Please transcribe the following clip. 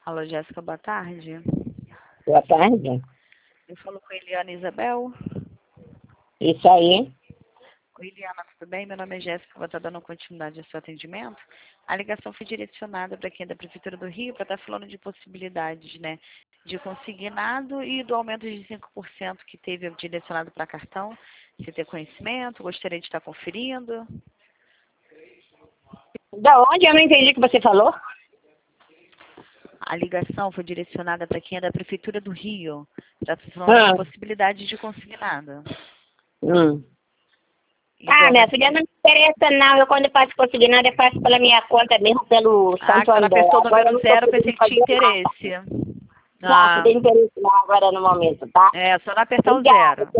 Alô, Jéssica, boa tarde. Boa tarde. Eu falo com a Eliana Isabel. Isso aí. Oi, Eliana, tudo bem? Meu nome é Jéssica, vou estar dando continuidade ao seu atendimento. A ligação foi direcionada para quem é da Prefeitura do Rio, para estar falando de possibilidades, né, de consignado e do aumento de 5% que teve direcionado para cartão. Você tem conhecimento? Gostaria de estar conferindo? Da onde? Eu não entendi o que você falou. A ligação foi direcionada para quem é da Prefeitura do Rio, para estar falando de possibilidades de consignado. Minha filha, não me interessa não. Eu quando faço consignado, eu faço pela minha conta mesmo, pelo Santo ela André. apertou o Agora eu número não tô 0, podendo pensei que tinha fazer nada. interesse. Não, não tem interesse não agora no momento, tá? Só não apertar o Obrigada. 0.